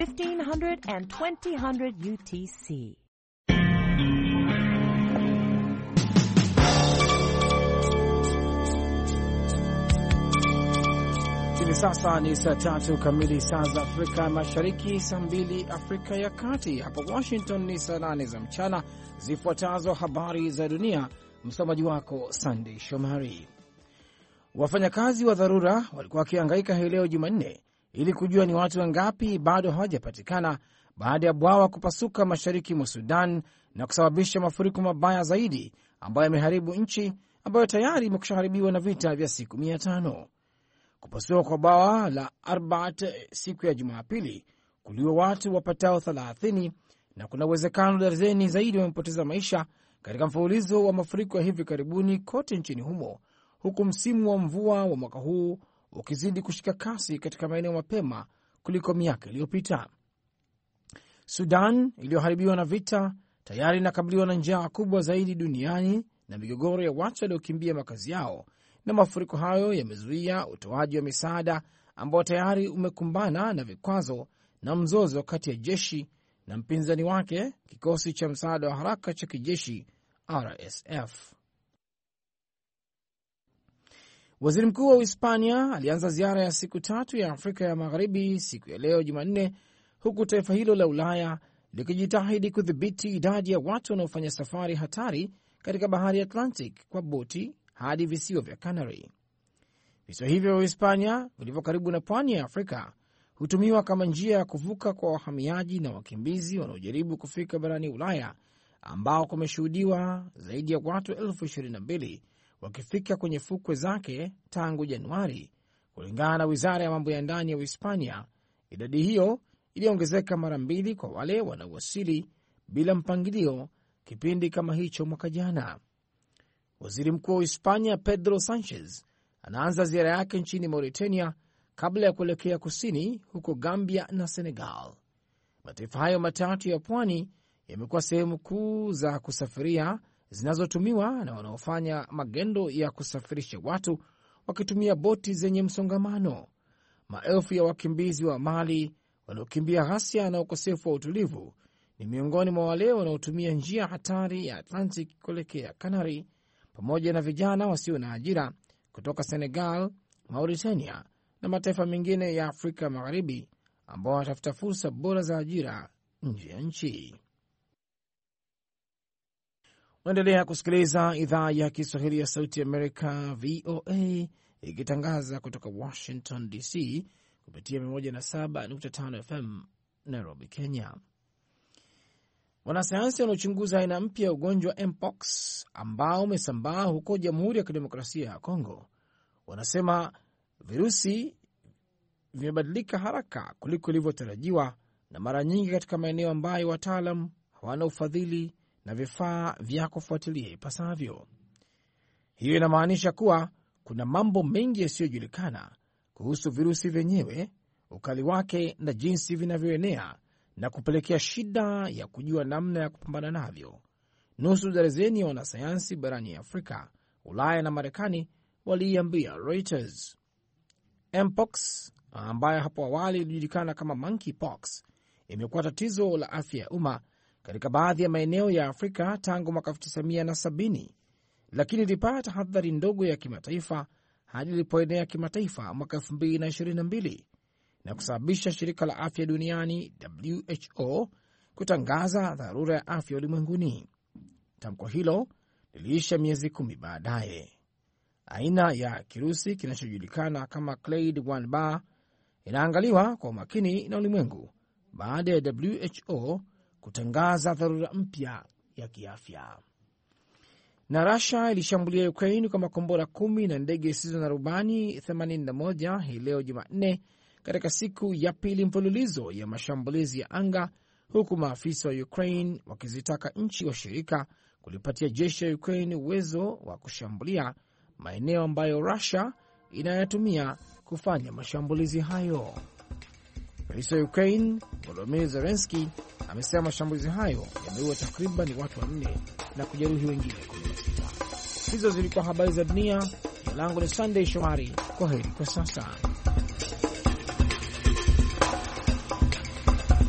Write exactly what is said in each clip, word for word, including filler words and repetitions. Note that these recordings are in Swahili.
fifteen hundred and twenty hundred U T C. Hivi sasa ni saa tatu kamili saa za Afrika Mashariki, saa mbili Afrika ya Kati. Hapa Washington ni saa nane za mchana. Zifuatazo habari za dunia, msomaji wako Sunday Shomari. Wafanyakazi wa dharura walikuwa wakihangaika hii leo Jumanne ili kujua ni watu wangapi bado hawajapatikana baada ya bwawa kupasuka mashariki mwa Sudan na kusababisha mafuriko mabaya zaidi ambayo yameharibu nchi ambayo tayari imekushaharibiwa na vita vya siku mia tano. Kupasuka kwa bwawa la Arbat siku ya Jumapili kuliwa watu wapatao thelathini na kuna uwezekano darzeni zaidi wamepoteza maisha katika mfululizo wa mafuriko ya hivi karibuni kote nchini humo, huku msimu wa mvua wa mwaka huu ukizidi kushika kasi katika maeneo mapema kuliko miaka iliyopita. Sudan iliyoharibiwa na vita tayari inakabiliwa na njaa kubwa zaidi duniani na migogoro ya watu waliokimbia makazi yao, na mafuriko hayo yamezuia utoaji wa misaada ambao tayari umekumbana na vikwazo na mzozo kati ya jeshi na mpinzani wake, kikosi cha msaada wa haraka cha kijeshi R S F. Waziri Mkuu wa Hispania alianza ziara ya siku tatu ya Afrika ya Magharibi siku ya leo Jumanne, huku taifa hilo la Ulaya likijitahidi kudhibiti idadi ya watu wanaofanya safari hatari katika bahari ya Atlantic kwa boti hadi visiwa vya Canary. Visiwa hivyo vya Hispania vilivyo karibu na pwani ya Afrika hutumiwa kama njia ya kuvuka kwa wahamiaji na wakimbizi wanaojaribu kufika barani Ulaya, ambao kumeshuhudiwa zaidi ya watu elfu ishirini na mbili wakifika kwenye fukwe zake tangu Januari, kulingana na wizara ya mambo ya ndani ya Hispania. Idadi hiyo iliongezeka mara mbili kwa wale wanaowasili bila mpangilio kipindi kama hicho mwaka jana. Waziri Mkuu wa Hispania Pedro Sanchez anaanza ziara yake nchini Mauritania kabla ya kuelekea kusini huko Gambia na Senegal. Mataifa hayo matatu ya pwani yamekuwa sehemu kuu za kusafiria zinazotumiwa na wanaofanya magendo ya kusafirisha watu wakitumia boti zenye msongamano. Maelfu ya wakimbizi wa Mali wanaokimbia ghasia na ukosefu wa utulivu ni miongoni mwa wale wanaotumia njia hatari ya Atlantic kuelekea Canary, pamoja na vijana wasio na ajira kutoka Senegal, Mauritania na mataifa mengine ya Afrika Magharibi ambao wanatafuta fursa bora za ajira nje ya nchi. Waendelea kusikiliza idhaa ya Kiswahili ya Sauti ya Amerika, V O A, ikitangaza kutoka Washington D C kupitia mia moja na saba nukta tano F M Nairobi, Kenya. Wanasayansi wanaochunguza aina mpya ya ugonjwa wa Mpox ambao umesambaa huko Jamhuri ya Kidemokrasia ya Kongo wanasema virusi vimebadilika haraka kuliko ilivyotarajiwa, na mara nyingi katika maeneo ambayo wataalam hawana ufadhili na vifaa vya kufuatilia ipasavyo. Hiyo inamaanisha kuwa kuna mambo mengi yasiyojulikana kuhusu virusi vyenyewe, ukali wake na jinsi vinavyoenea, na kupelekea shida ya kujua namna ya kupambana navyo. Nusu darzeni ya wanasayansi barani Afrika, Ulaya na Marekani waliiambia Reuters. Mpox, ambayo hapo awali ilijulikana kama monkeypox, imekuwa tatizo la afya ya umma katika baadhi ya maeneo ya Afrika tangu mwaka elfu tisa mia sabini, lakini ilipata tahadhari ndogo ya kimataifa hadi ilipoenea kimataifa mwaka elfu mbili na ishirini na mbili na kusababisha shirika la afya duniani W H O kutangaza dharura ya afya ulimwenguni. Tamko hilo liliisha miezi kumi baadaye. Aina ya kirusi kinachojulikana kama Clade one B inaangaliwa kwa umakini na ulimwengu baada ya W H O kutangaza dharura mpya ya kiafya. Na Russia ilishambulia Ukraine kwa makombora kumi na ndege zisizo na rubani themanini na moja hii leo Jumanne, katika siku ya pili mfululizo ya mashambulizi ya anga, huku maafisa wa Ukraine wakizitaka nchi washirika kulipatia jeshi la Ukraine uwezo wa kushambulia maeneo ambayo Russia inayatumia kufanya mashambulizi hayo. Rais wa Ukraine Volodymyr Zelensky amesema mashambulizi hayo yameua takriban watu wanne na kujeruhi wengine kumi na sita. Hizo zilikuwa habari za dunia. Jina langu ni Sunday Shomari. Kwa heri kwa sasa.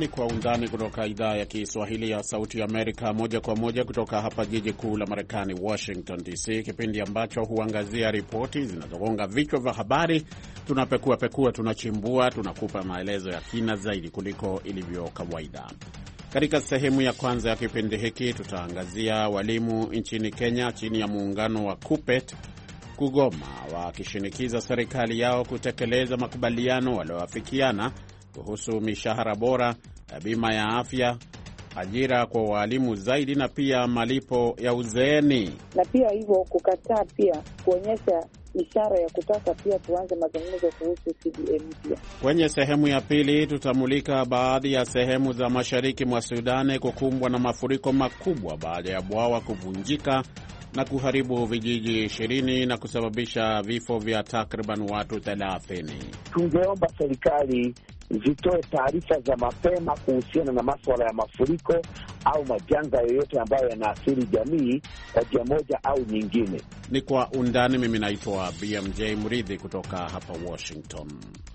ni Kwa Undani kutoka idhaa ya Kiswahili ya Sauti ya Amerika, moja kwa moja kutoka hapa jiji kuu la Marekani, Washington D C, kipindi ambacho huangazia ripoti zinazogonga vichwa vya habari. Tunapekua pekua, tunachimbua, tunakupa maelezo ya kina zaidi kuliko ilivyo kawaida. Katika sehemu ya kwanza ya kipindi hiki tutaangazia walimu nchini Kenya chini ya muungano wa KUPPET kugoma, wakishinikiza serikali yao kutekeleza makubaliano walioafikiana kuhusu mishahara bora, bima ya afya, ajira kwa walimu zaidi na pia malipo ya uzeeni. Na pia hivyo kukataa pia kuonyesha ishara ya kutaka pia tuanze mazungumzo kuhusu C B A mpya. Kwenye sehemu ya pili tutamulika baadhi ya sehemu za mashariki mwa Sudan kukumbwa na mafuriko makubwa baada ya bwawa kuvunjika na kuharibu vijiji ishirini na kusababisha vifo vya takriban watu thelathini. Tungeomba serikali zitoe taarifa za mapema kuhusiana na masuala ya mafuriko au majanga yoyote ambayo yanaathiri jamii kwa njia moja au nyingine. Ni Kwa Undani. Mimi naitwa B M J Mridhi kutoka hapa Washington.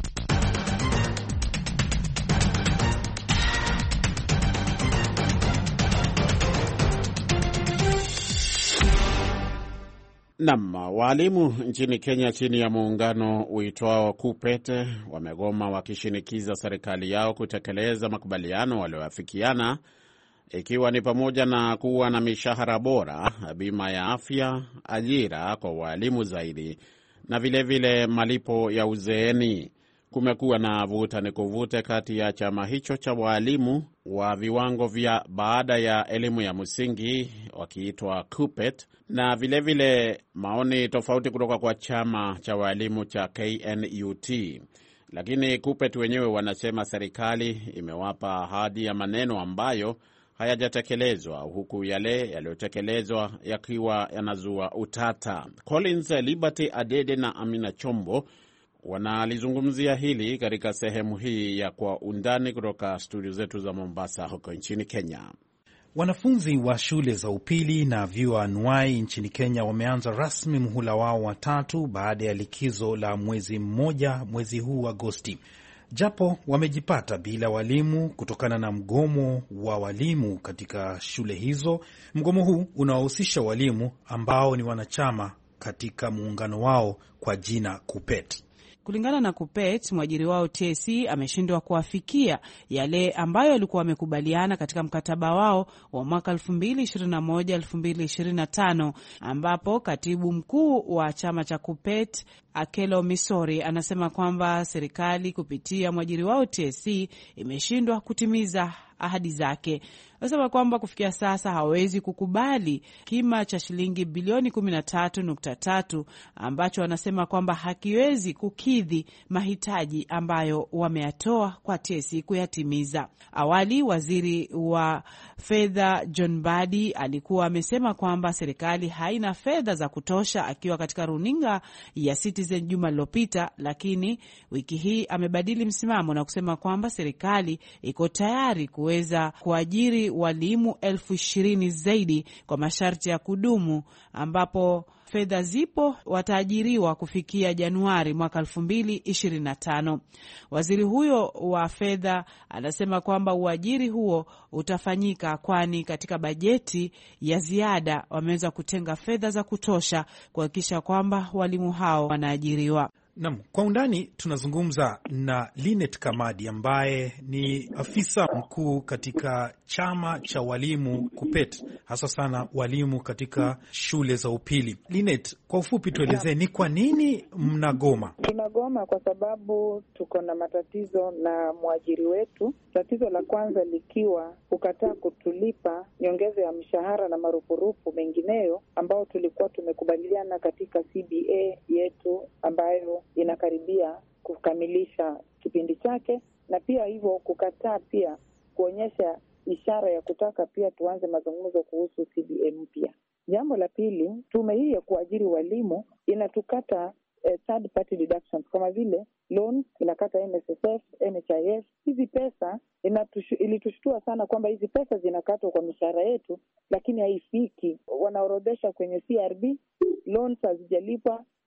Naam, walimu nchini Kenya chini ya muungano uitwao KUPPET wamegoma wakishinikiza serikali yao kutekeleza makubaliano walioafikiana, ikiwa ni pamoja na kuwa na mishahara bora, bima ya afya, ajira kwa walimu zaidi na vilevile vile malipo ya uzeeni. Kumekuwa na vuta ni kuvute kati ya chama hicho cha walimu wa viwango vya baada ya elimu ya msingi wakiitwa KUPPET na vilevile vile maoni tofauti kutoka kwa chama cha walimu cha K N U T. Lakini KUPPET wenyewe wanasema serikali imewapa ahadi ya maneno ambayo hayajatekelezwa, huku yale yaliyotekelezwa yakiwa yanazua utata. Collins Liberty Adede na Amina Chombo wanalizungumzia hili katika sehemu hii ya Kwa Undani kutoka studio zetu za Mombasa huko nchini Kenya. Wanafunzi wa shule za upili na vyuo anuai nchini Kenya wameanza rasmi muhula wao wa tatu baada ya likizo la mwezi mmoja mwezi huu Agosti. Japo wamejipata bila walimu kutokana na mgomo wa walimu katika shule hizo. Mgomo huu unawahusisha walimu ambao ni wanachama katika muungano wao kwa jina KUPPET. Kulingana na KUPPET, mwajiri wao T S C ameshindwa kuafikia yale ambayo walikuwa wamekubaliana katika mkataba wao wa mwaka elfu mbili ishirini na moja elfu mbili ishirini na tano, ambapo katibu mkuu wa chama cha KUPPET Akelo Misori anasema kwamba serikali kupitia mwajiri wao T S C imeshindwa kutimiza ahadi zake. Anasema kwamba kufikia sasa hawezi kukubali kima cha shilingi bilioni kumi na tatu nukta tatu ambacho wanasema kwamba hakiwezi kukidhi mahitaji ambayo wameyatoa kwa T S C kuyatimiza. Awali waziri wa fedha John Mbadi alikuwa amesema kwamba serikali haina fedha za kutosha akiwa katika runinga ya Citizen juma lililopita, lakini wiki hii amebadili msimamo na kusema kwamba serikali iko tayari kuweza kuajiri walimu elfu ishirini zaidi kwa masharti ya kudumu, ambapo fedha zipo wataajiriwa kufikia Januari mwaka elfu mbili ishirini na tano. Waziri huyo wa fedha anasema kwamba uajiri huo utafanyika kwani katika bajeti ya ziada wameweza kutenga fedha za kutosha kuhakikisha kwamba walimu hao wanaajiriwa. Naam, Kwa Undani tunazungumza na Linet Kamadi ambaye ni afisa mkuu katika chama cha walimu KUPPET, hasa sana walimu katika shule za upili. Linet, kwa ufupi tuelezee ni kwa nini mnagoma? Tunagoma kwa sababu tuko na matatizo na mwajiri wetu. Tatizo la kwanza likiwa kukataa kutulipa nyongeza ya mshahara na marupurupu mengineyo ambao tulikuwa tumekubaliana katika C B A yetu ambayo inakaribia kukamilisha kipindi chake, na pia hivyo kukataa pia kuonyesha ishara ya kutaka pia tuanze mazungumzo kuhusu C B A mpya. Jambo la pili, tume hii ya kuajiri walimu inatukata eh, third party deductions kama vile loans, inakata N S S F, N H I F. Hizi pesa ilitushtua sana kwamba hizi pesa zinakatwa kwa mishahara yetu, lakini haifiki. Wanaorodesha kwenye C R B, loans hazijalipa,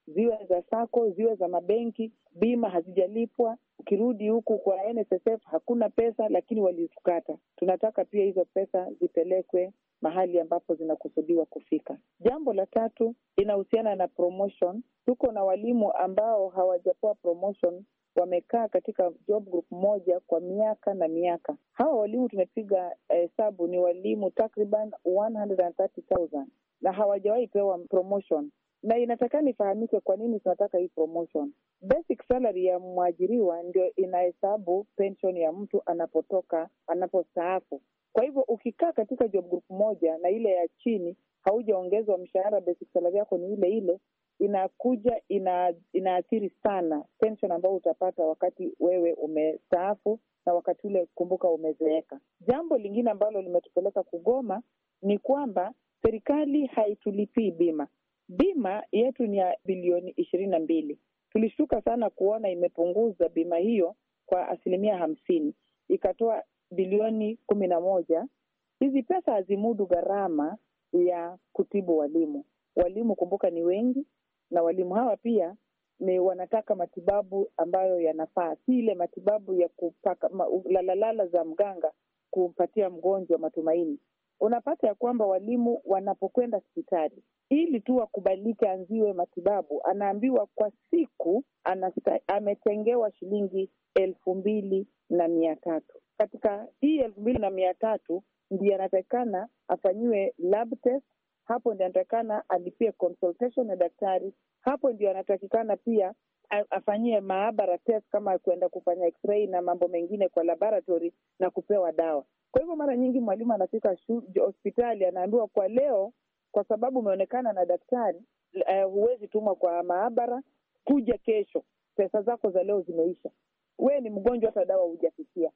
ziwe za sako, ziwe za mabenki, bima hazijalipwa. Ukirudi huku kwa N S S F hakuna pesa, lakini walizikata. Tunataka pia hizo pesa zipelekwe mahali ambapo zinakusudiwa kufika. Jambo la tatu inahusiana na promotion. Tuko na walimu ambao hawajapewa promotion, wamekaa katika job group moja kwa miaka na miaka. Hawa walimu tumepiga hesabu, eh, ni walimu takriban one hundred thirty thousand na hawajawahi pewa promotion. Na inatakana ifahamike kwa nini tunataka hii promotion. Basic salary ya mwajiriwa ndio inahesabu pension ya mtu anapotoka, anapostaafu. Kwa hivyo ukikaa katika job group moja na ile ya chini haujaongezwa mshahara, basic salary yako ni ile ile, inakuja ina, inaathiri sana pension ambayo utapata wakati wewe umestaafu na wakati ule kumbuka umezeeka. Jambo lingine ambalo limetupeleka kugoma ni kwamba serikali haitulipii bima. Bima yetu ni ya bilioni ishirini na mbili. Tulishuka sana kuona imepunguza bima hiyo kwa asilimia hamsini. Ikatoa bilioni kumi na moja. Hizi pesa hazimudu gharama ya kutibu walimu. Walimu kumbuka ni wengi, na walimu hawa pia ni wanataka matibabu ambayo yanafaa. Si ile matibabu ya kupaka ma, lalalala za mganga kumpatia mgonjwa matumaini. Unapata ya kwamba walimu wanapokwenda hospitali ili tu akubalike anziwe matibabu, anaambiwa kwa siku anasta, ametengewa shilingi elfu mbili na mia tatu. Katika hii elfu mbili na mia tatu ndiye anatakikana afanyiwe lab test, hapo ndiye anatakikana alipie consultation na daktari, hapo ndiye anatakikana pia afanyie maabara test kama kwenda kufanya x-ray na mambo mengine kwa laboratory na kupewa dawa. Kwa hivyo mara nyingi mwalimu anafika hospitali anaambiwa kwa leo, kwa sababu umeonekana na daktari, uh, huwezi tumwa kwa maabara, kuja kesho, pesa zako za leo zimeisha. We ni mgonjwa, hata dawa hujafikia.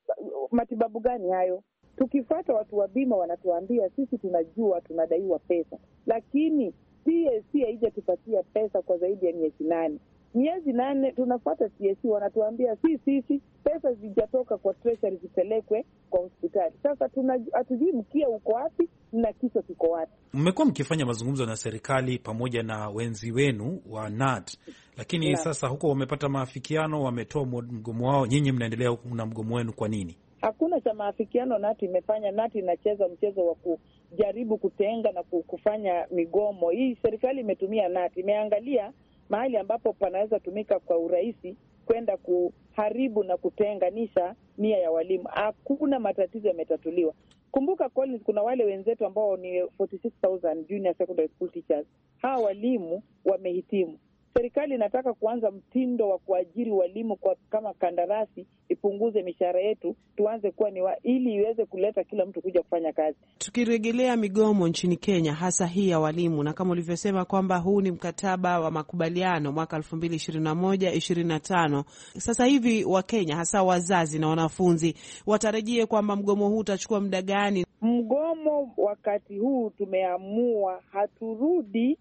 Matibabu gani hayo? Tukifuata watu wa bima wanatuambia sisi tunajua tunadaiwa pesa, lakini T S C haijatupatia pesa kwa zaidi ya miezi nane. Miezi nane tunafuata T S C, wanatuambia si sisi pesa zijatoka kwa treasury zipelekwe kwa hospitali. Sasa hatujui mkia uko wapi na kichwa kiko wapi. Mmekuwa mkifanya mazungumzo na serikali pamoja na wenzi wenu wa N A T, lakini na sasa huko wamepata maafikiano, wametoa mgomo wao, nyinyi mnaendelea na mgomo wenu. Kwa nini? Hakuna cha maafikiano N A T imefanya. N A T inacheza mchezo wa kujaribu kutenga na kufanya migomo. Hii serikali imetumia N A T, imeangalia mahali ambapo panaweza tumika kwa urahisi kwenda kuharibu na kutenganisha nia ya walimu. Hakuna matatizo yametatuliwa. Kumbuka Collins, kuna wale wenzetu ambao ni forty-six thousand junior secondary school teachers. Hawa walimu wamehitimu. Serikali inataka kuanza mtindo wa kuajiri walimu kwa kama kandarasi, ipunguze mishahara yetu, tuanze kuwa ni wa, ili iweze kuleta kila mtu kuja kufanya kazi. Tukirejelea migomo nchini Kenya, hasa hii ya walimu, na kama ulivyosema kwamba huu ni mkataba wa makubaliano mwaka elfu mbili ishirini na moja ishirini na tano. Sasa hivi wa Kenya hasa wazazi na wanafunzi watarajie kwamba mgomo huu utachukua muda gani? Mgomo wakati huu tumeamua haturudi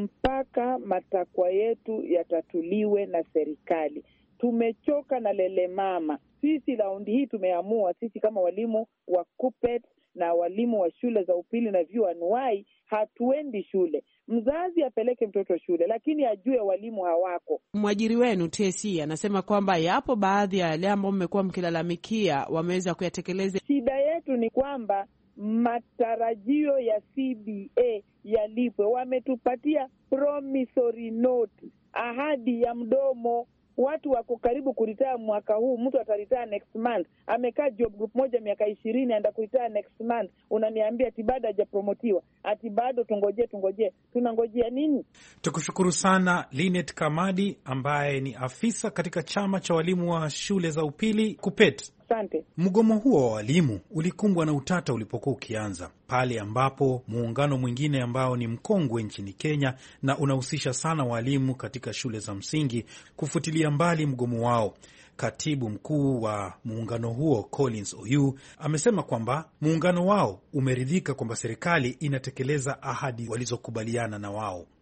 mpaka matakwa yetu yatatuliwe na serikali. Tumechoka na lele mama. Sisi raundi hii tumeamua, sisi kama walimu wa Kupet na walimu wa shule za upili na vyuo anuai, hatuendi shule. Mzazi apeleke mtoto shule, lakini ajue walimu hawako. Mwajiri wenu T S C anasema kwamba yapo baadhi ya yale ambao mmekuwa mkilalamikia wameweza kuyatekeleza. Shida yetu ni kwamba matarajio ya C B A yalipwe. Wametupatia promissory note, ahadi ya mdomo. Watu wako karibu kuritaya mwaka huu, mtu ataritaya next month. Amekaa job group moja miaka ishirini, anda kuritaya next month. Unaniambia ati bado hajapromotiwa, ati bado tungoje tungoje. Tunangojea nini? Tukushukuru sana Linet Kamadi ambaye ni afisa katika chama cha walimu wa shule za upili Kupet. Asante. Mgomo huo wa walimu ulikumbwa na utata ulipokuwa ukianza, pale ambapo muungano mwingine ambao ni mkongwe nchini Kenya na unahusisha sana walimu katika shule za msingi kufutilia mbali mgomo wao. Katibu mkuu wa muungano huo Collins Oyu amesema kwamba muungano wao umeridhika kwamba serikali inatekeleza ahadi walizokubaliana na wao.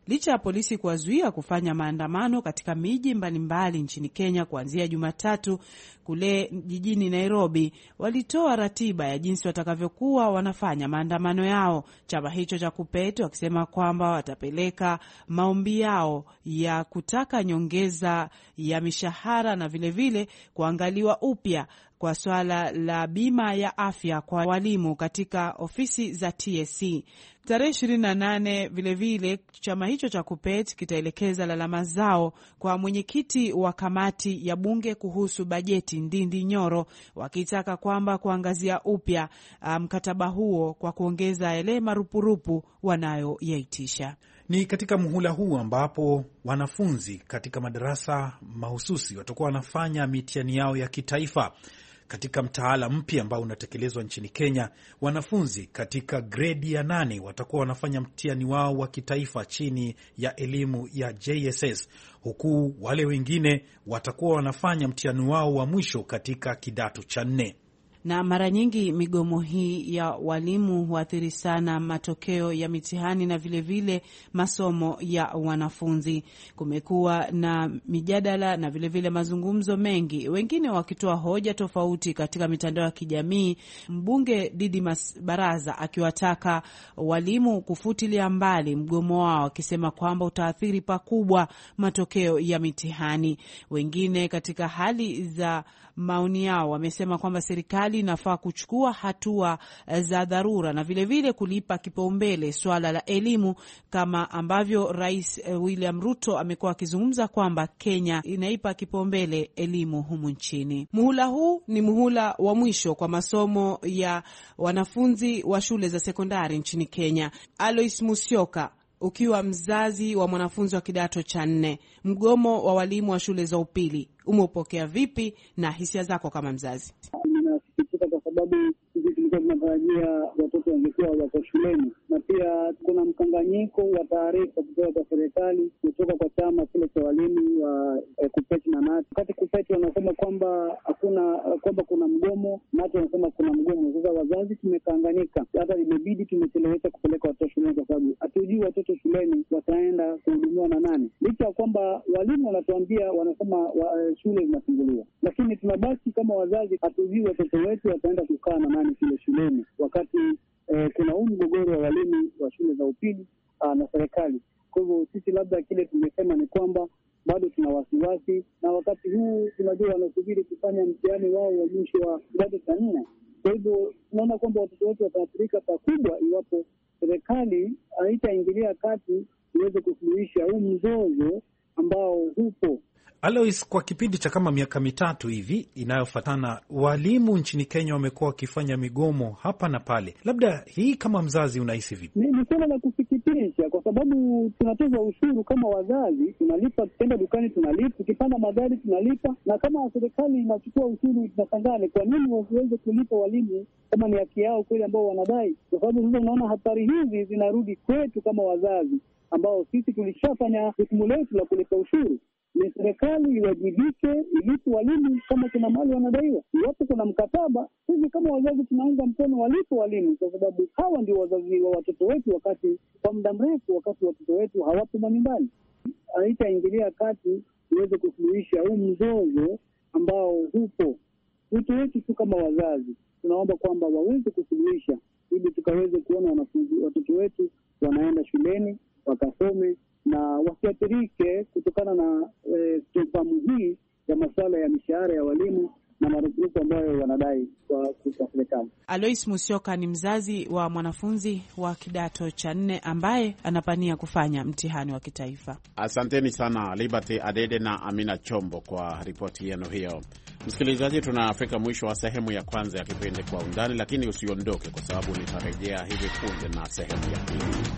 licha ya polisi kuwazuia kufanya maandamano katika miji mbalimbali nchini Kenya kuanzia Jumatatu. Kule jijini Nairobi walitoa ratiba ya jinsi watakavyokuwa wanafanya maandamano yao, chama hicho cha KUPPET wakisema kwamba watapeleka maombi yao ya kutaka nyongeza ya mishahara na vilevile vile kuangaliwa upya kwa swala la bima ya afya kwa walimu katika ofisi za T S C. Tarehe ishirini na nane vilevile chama hicho cha KUPPET kitaelekeza lalama zao kwa mwenyekiti wa kamati ya bunge kuhusu bajeti Ndindi Nyoro, wakitaka kwamba kuangazia upya mkataba um, huo kwa kuongeza yale marupurupu wanayoyaitisha. Ni katika muhula huu ambapo wanafunzi katika madarasa mahususi watakuwa wanafanya mitihani yao ya kitaifa. Katika mtaala mpya ambao unatekelezwa nchini Kenya, wanafunzi katika gredi ya nane watakuwa wanafanya mtihani wao wa kitaifa chini ya elimu ya J S S, huku wale wengine watakuwa wanafanya mtihani wao wa mwisho katika kidato cha nne. Na mara nyingi migomo hii ya walimu huathiri sana matokeo ya mitihani na vilevile vile masomo ya wanafunzi. Kumekuwa na mijadala na vilevile vile mazungumzo mengi, wengine wakitoa hoja tofauti katika mitandao ya kijamii. Mbunge Didmas Baraza akiwataka walimu kufutilia mbali mgomo wao, akisema kwamba utaathiri pakubwa matokeo ya mitihani. Wengine katika hali za maoni yao wamesema kwamba serikali inafaa kuchukua hatua za dharura na vile vile kulipa kipaumbele swala la elimu, kama ambavyo Rais William Ruto amekuwa akizungumza kwamba Kenya inaipa kipaumbele elimu humu nchini. Muhula huu ni muhula wa mwisho kwa masomo ya wanafunzi wa shule za sekondari nchini Kenya. Alois Musyoka, ukiwa mzazi wa mwanafunzi wa kidato cha nne, mgomo wa walimu wa shule za upili umeupokea vipi na hisia zako kama mzazi? Ninasikitika kwa sababu sisi tulikuwa tunatarajia watoto wangekuwa wako shuleni, na pia kuna mkanganyiko wa taarifa kutoka kwa serikali, kutoka kwa chama kile cha walimu wa eh, KUPPET na NAT. Wakati KUPPET wanasema kwamba hakuna, kwamba kuna mgomo, NAT wanasema kuna mgomo. Sasa wazazi tumekanganyika, hata imebidi tumechelewesha kupeleka watoto shuleni kwa sababu hatujui watoto shuleni wataenda kuhudumiwa na nani, licha ya kwamba walimu wanatuambia, wanasema wa, shule zinafunguliwa, lakini tunabaki kama wazazi hatujui watoto wetu wataenda kukaa na nani kile shuleni, wakati eh, kuna huu mgogoro wa walimu wa shule za upili ah, na serikali. Kwa hivyo sisi labda kile tumesema ni kwamba bado tuna wasiwasi, na wakati huu tunajua wanasubiri kufanya mtihani wao wa mwisho wa kidato cha nne. Kwa hivyo tunaona kwamba watoto wetu wataathirika pakubwa iwapo serikali haitaingilia kati iweze kusuluhisha huu mzozo ambao hupo. Alois, kwa kipindi cha kama miaka mitatu hivi inayofuatana, walimu nchini Kenya wamekuwa wakifanya migomo hapa na pale. Labda hii kama mzazi unahisi vipi? Ni suala la kusikitisha kwa sababu tunatoza ushuru kama wazazi, tunalipa, tukienda dukani tunalipa, tukipanda magari tunalipa, na kama serikali inachukua ushuru tunashangaa kwa nini wasiweze kulipa walimu kama ni haki yao kweli ambao wanadai. Kwa sababu sasa unaona hatari hizi zinarudi kwetu kama wazazi ambao sisi tulishafanya jukumu letu la kulipa ushuru. Ni serikali iwajibike, ilipe walimu kama kuna mali wanadaiwa. Iwapo kuna mkataba, sisi kama wazazi tunaunga mkono walipo walimu, kwa sababu hawa ndio wazazi wa watoto wetu wakati kwa muda mrefu, wakati watoto wetu hawapo nyumbani. Haitaingilia kati iweze kusuluhisha huu mzozo ambao hupo. Wito wetu tu kama wazazi, tunaomba kwamba waweze kusuluhisha ili tukaweze kuona wanafunzi watoto wetu wanaenda shuleni wakasome na wasiathirike kutokana na tofamu e, hii ya masuala ya mishahara ya walimu na marupurupu ambayo wanadai kwa serikali. Alois Musyoka ni mzazi wa mwanafunzi wa kidato cha nne ambaye anapania kufanya mtihani wa kitaifa. Asanteni sana Liberty Adede na Amina Chombo kwa ripoti yenu hiyo. Msikilizaji, tunafika mwisho wa sehemu ya kwanza ya kipindi Kwa Undani, lakini usiondoke kwa sababu nitarejea hivi punde na sehemu ya pili.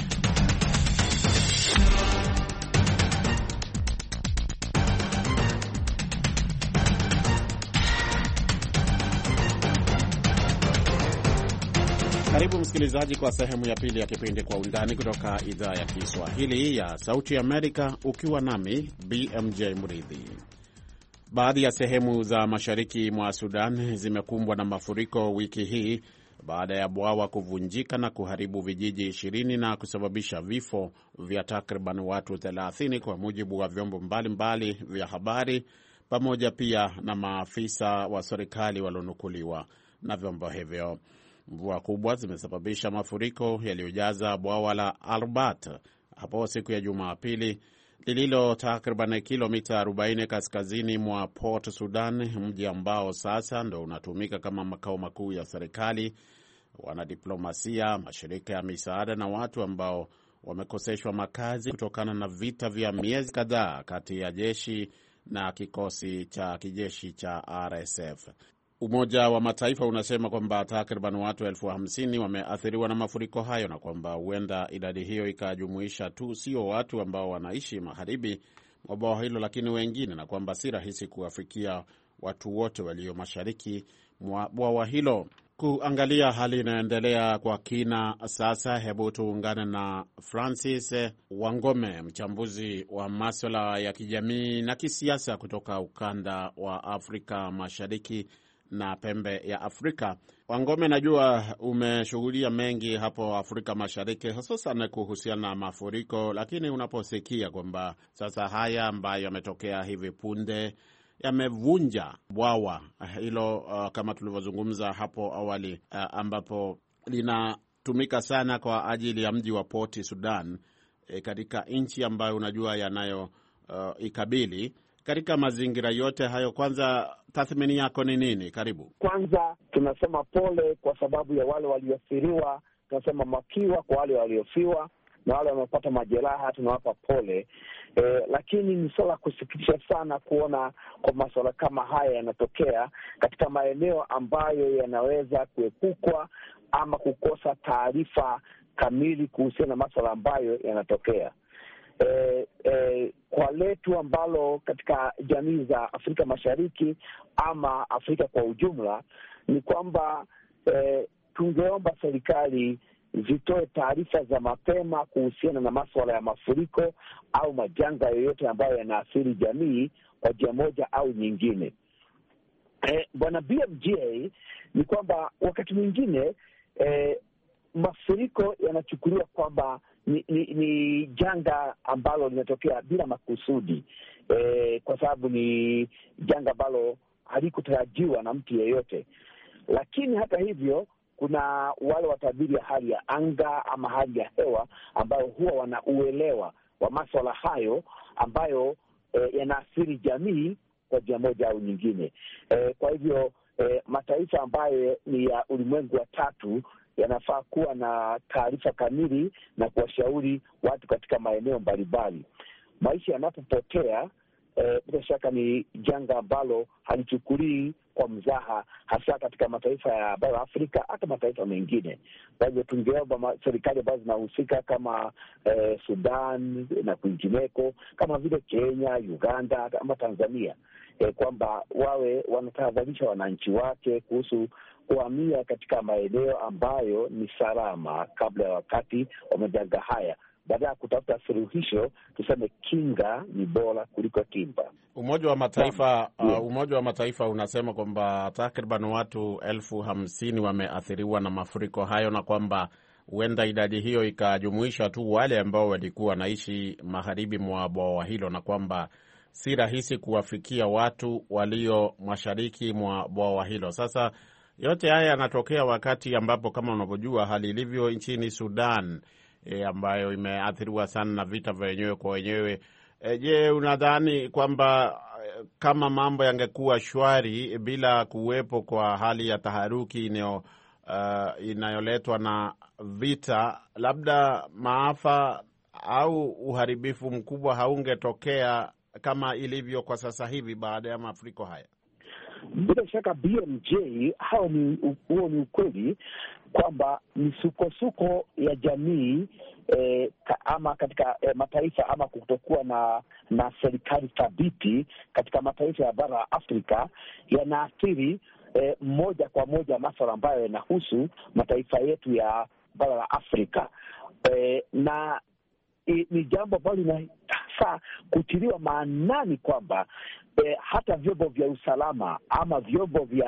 Karibu msikilizaji kwa sehemu ya pili ya kipindi Kwa Undani kutoka idhaa ya Kiswahili ya Sauti Amerika, ukiwa nami B M J Mridhi. Baadhi ya sehemu za mashariki mwa Sudan zimekumbwa na mafuriko wiki hii, baada ya bwawa kuvunjika na kuharibu vijiji ishirini na kusababisha vifo vya takriban watu thelathini kwa mujibu wa vyombo mbalimbali vya habari, pamoja pia na maafisa wa serikali walionukuliwa na vyombo hivyo. Mvua kubwa zimesababisha mafuriko yaliyojaza bwawa la Albert hapo siku ya Jumapili, lililo takriban kilomita arobaini kaskazini mwa Port Sudan, mji ambao sasa ndo unatumika kama makao makuu ya serikali, wanadiplomasia, mashirika ya misaada na watu ambao wamekoseshwa makazi kutokana na vita vya miezi kadhaa kati ya jeshi na kikosi cha kijeshi cha R S F. Umoja wa Mataifa unasema kwamba takriban watu elfu hamsini wameathiriwa na mafuriko hayo, na kwamba huenda idadi hiyo ikajumuisha tu sio watu ambao wanaishi magharibi mwa bwawa hilo, lakini wengine, na kwamba si rahisi kuwafikia watu wote walio mashariki mwa bwawa hilo. Kuangalia hali inayoendelea kwa kina sasa, hebu tuungane na Francis Wangome, mchambuzi wa masuala ya kijamii na kisiasa kutoka ukanda wa Afrika Mashariki na pembe ya Afrika. Wangome, najua umeshughulia mengi hapo Afrika Mashariki, hususan kuhusiana na mafuriko, lakini unaposikia kwamba sasa haya ambayo yametokea hivi punde yamevunja bwawa hilo, uh, kama tulivyozungumza hapo awali, uh, ambapo linatumika sana kwa ajili ya mji wa Port Sudan, e, katika nchi ambayo unajua yanayo uh, ikabili. Katika mazingira yote hayo, kwanza tathmini yako ni nini? Karibu. Kwanza tunasema pole kwa sababu ya wale walioathiriwa, tunasema makiwa kwa wale waliofiwa, na wale wanaopata majeraha tunawapa pole. E, lakini ni swala kusikitisha sana kuona kwa masuala kama haya yanatokea katika maeneo ambayo yanaweza kuepukwa ama kukosa taarifa kamili kuhusiana na masuala ambayo yanatokea. E, e, kwa letu ambalo katika jamii za Afrika Mashariki ama Afrika kwa ujumla ni kwamba e, tungeomba serikali zitoe taarifa za mapema kuhusiana na masuala ya mafuriko au majanga yoyote ambayo yanaathiri jamii kwa njia moja au nyingine. E, Bwana B M J, ni kwamba wakati mwingine e, mafuriko yanachukuliwa kwamba ni, ni, ni janga ambalo linatokea bila makusudi, e, kwa sababu ni janga ambalo halikutarajiwa na mtu yeyote. Lakini hata hivyo kuna wale watabiri ya hali ya anga ama hali ya hewa ambayo huwa wanauelewa wa masuala hayo ambayo e, yanaathiri jamii kwa njia moja au nyingine. E, kwa hivyo e, mataifa ambayo ni ya ulimwengu wa tatu yanafaa kuwa na taarifa kamili na kuwashauri watu katika maeneo mbalimbali. Maisha yanapopotea, bila e, shaka ni janga ambalo halichukulii kwa mzaha, hasa katika mataifa ya bara Afrika, hata mataifa mengine. Kwa hivyo tungeomba serikali ambazo zinahusika kama e, Sudan na kwingineko, kama vile Kenya, Uganda ama Tanzania, e, kwamba wawe wanatahadharisha wananchi wake kuhusu kuhamia katika maeneo ambayo ni salama kabla ya wakati wa majanga haya. Baada ya kutafuta suluhisho, tuseme kinga ni bora kuliko tiba. Umoja wa Mataifa uh, Umoja wa Mataifa unasema kwamba takriban watu elfu hamsini wameathiriwa na mafuriko hayo, na kwamba huenda idadi hiyo ikajumuisha tu wale ambao walikuwa wanaishi magharibi mwa bwawa hilo, na kwamba si rahisi kuwafikia watu walio mashariki mwa bwawa hilo. Sasa yote haya yanatokea wakati ambapo kama unavyojua hali ilivyo nchini Sudan, E, ambayo imeathiriwa sana na vita vya wenyewe kwa wenyewe. E, je, unadhani kwamba kama mambo yangekuwa shwari bila kuwepo kwa hali ya taharuki inayo uh, inayoletwa na vita, labda maafa au uharibifu mkubwa haungetokea kama ilivyo kwa sasa hivi baada ya mafuriko haya? Bila shaka B M J, hao ni huo ni ukweli kwamba misukosuko ya jamii eh, ama katika eh, mataifa ama kutokuwa na na serikali thabiti katika mataifa ya bara la Afrika yanaathiri eh, moja kwa moja masuala ambayo yanahusu mataifa yetu ya bara la Afrika, eh, na I, ni jambo ambalo linafaa kutiliwa maanani kwamba e, hata vyombo vya usalama ama vyombo vya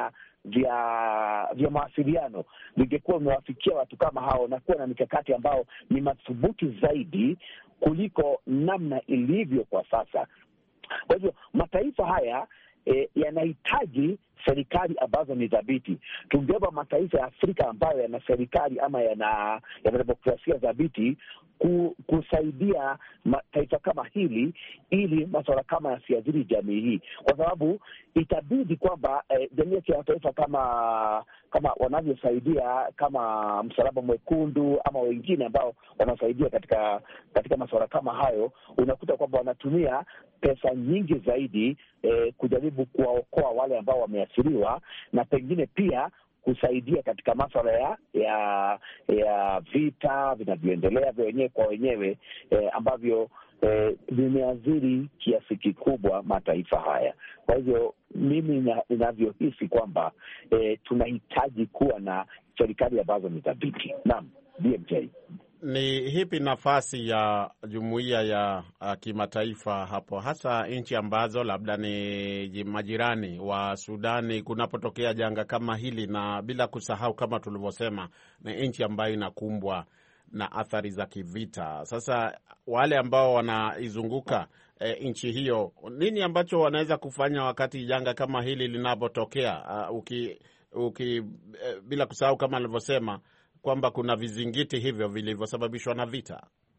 vya vya mawasiliano vingekuwa vimewafikia watu kama hao na kuwa na mikakati ambao ni madhubuti zaidi kuliko namna ilivyo kwa sasa. Kwa hivyo mataifa haya E, yanahitaji serikali ambazo ni dhabiti. Tungebeba mataifa ya Afrika ambayo yana serikali ama yana yana demokrasia dhabiti ku, kusaidia mataifa kama hili ili masuala kama yasiathiri jamii hii, kwa sababu itabidi kwamba eh, jamii ya kimataifa kama kama wanavyosaidia kama Msalaba Mwekundu ama wengine ambao wanasaidia katika katika masuala kama hayo, unakuta kwamba wanatumia pesa nyingi zaidi eh, kujaribu kuwaokoa wale ambao wameathiriwa na pengine pia kusaidia katika masuala ya ya ya vita vinavyoendelea vya wenyewe kwa wenyewe eh, ambavyo eh, vimeathiri kiasi kikubwa mataifa haya. Kwa hivyo mimi ninavyohisi kwamba eh, tunahitaji kuwa na serikali ambazo ni dhabiti. Naam, B M J. Ni hipi nafasi ya jumuiya ya uh, kimataifa hapo, hasa nchi ambazo labda ni majirani wa Sudani kunapotokea janga kama hili, na bila kusahau kama tulivyosema ni nchi ambayo inakumbwa na athari za kivita. Sasa wale ambao wanaizunguka e, nchi hiyo, nini ambacho wanaweza kufanya wakati janga kama hili linapotokea? Uh, uki, uki e, bila kusahau kama alivyosema kwamba kuna vizingiti hivyo vilivyosababishwa na vita.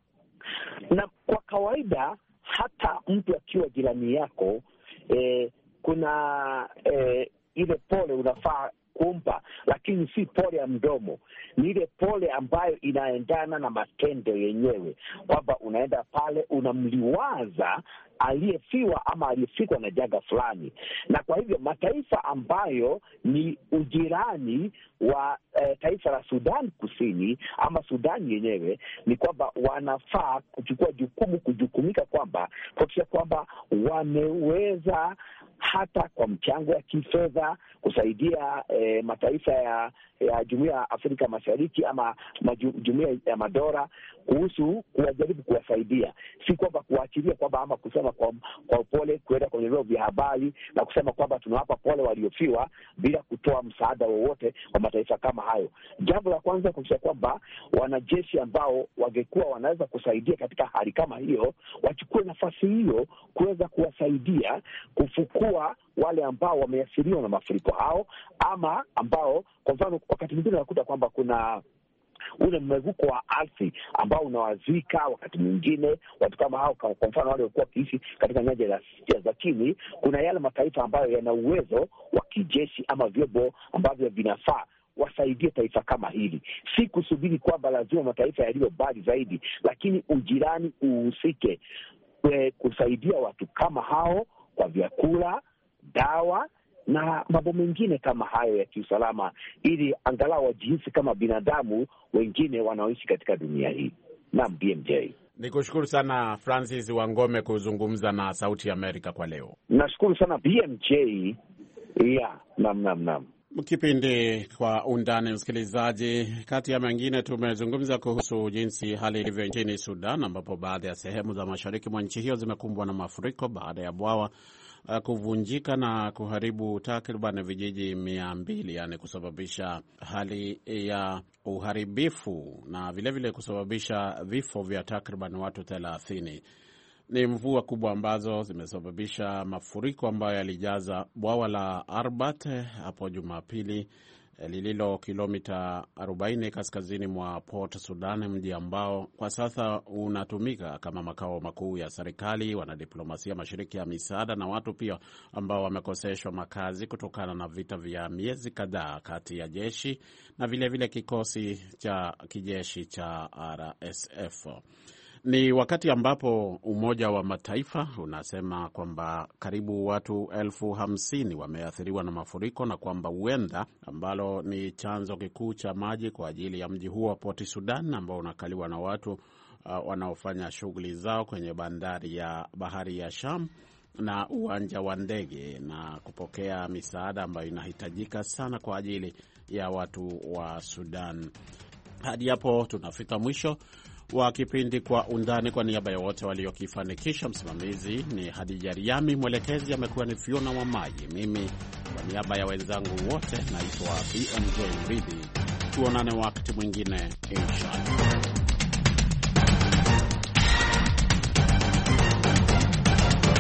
Na kwa kawaida hata mtu akiwa jirani yako eh, kuna eh, ile pole unafaa kumpa, lakini si pole ya mdomo, ni ile pole ambayo inaendana na matendo yenyewe, kwamba unaenda pale unamliwaza aliyefiwa ama aliyefikwa na janga fulani. Na kwa hivyo mataifa ambayo ni ujirani wa eh, taifa la Sudan Kusini ama Sudan yenyewe, ni kwamba wanafaa kuchukua jukumu, kujukumika kwamba kuhakikisha kwamba wameweza hata kwa mchango ya kifedha kusaidia eh, mataifa ya ya Jumuiya ya Afrika Mashariki ama Jumuiya ya Madola kuhusu kuwajaribu kuwasaidia, si kwamba kuachilia kwamba ama kusema kwa kwa upole kuenda kwenye vyombo vya habari na kusema kwamba tunawapa pole waliofiwa bila kutoa msaada wowote wa mataifa kama hayo. Jambo la kwanza kuhakikisha kwamba wanajeshi ambao wangekuwa wanaweza kusaidia katika hali kama hiyo wachukue nafasi hiyo kuweza kuwasaidia kufukua wale ambao wameathiriwa na mafuriko hao, ama ambao kwa mfano wakati mwingine unakuta kwamba kuna ule mmevuko wa ardhi ambao unawazika wakati mwingine watu kama hao, kwa mfano wale walikuwa wakiishi katika nyanja za chini. Kuna yale mataifa ambayo yana uwezo wa kijeshi ama vyombo ambavyo vinafaa wasaidie taifa kama hili, si kusubiri kwamba lazima mataifa yaliyo mbali zaidi, lakini ujirani uhusike kusaidia watu kama hao kwa vyakula, dawa na mambo mengine kama hayo ya kiusalama, ili angalau wajihisi kama binadamu wengine wanaoishi katika dunia hii. Naam, B M J. Nikushukuru sana Francis Wangome kuzungumza na Sauti ya Amerika kwa leo. Nashukuru sana B M J. Yeah, naam naam naam. Kipindi Kwa Undani, msikilizaji, kati ya mengine tumezungumza kuhusu jinsi hali ilivyo nchini Sudan, ambapo baadhi ya sehemu za mashariki mwa nchi hiyo zimekumbwa na mafuriko baada ya bwawa uh, kuvunjika na kuharibu takriban vijiji mia mbili, yani kusababisha hali ya uharibifu na vilevile vile kusababisha vifo vya takriban watu thelathini. Ni mvua kubwa ambazo zimesababisha mafuriko ambayo yalijaza bwawa la Arbat hapo Jumapili, lililo kilomita arobaini kaskazini mwa Port Sudan, mji ambao kwa sasa unatumika kama makao makuu ya serikali, wanadiplomasia, mashirika ya misaada na watu pia ambao wamekoseshwa makazi kutokana na vita vya miezi kadhaa kati ya jeshi na vilevile vile kikosi cha kijeshi cha R S F. Ni wakati ambapo Umoja wa Mataifa unasema kwamba karibu watu elfu hamsini wameathiriwa na mafuriko na kwamba huenda, ambalo ni chanzo kikuu cha maji kwa ajili ya mji huo wa Port Sudan ambao unakaliwa na watu uh, wanaofanya shughuli zao kwenye bandari ya bahari ya Sham na uwanja wa ndege na kupokea misaada ambayo inahitajika sana kwa ajili ya watu wa Sudan. Hadi hapo tunafika mwisho wa kipindi Kwa Undani. Kwa niaba ya wote waliokifanikisha, msimamizi ni Hadija Riami, mwelekezi amekuwa ni Fiona Wamaji, mimi kwa niaba ya wenzangu wote naitwa B M J Mridhi. Tuonane wakati mwingine inshallah.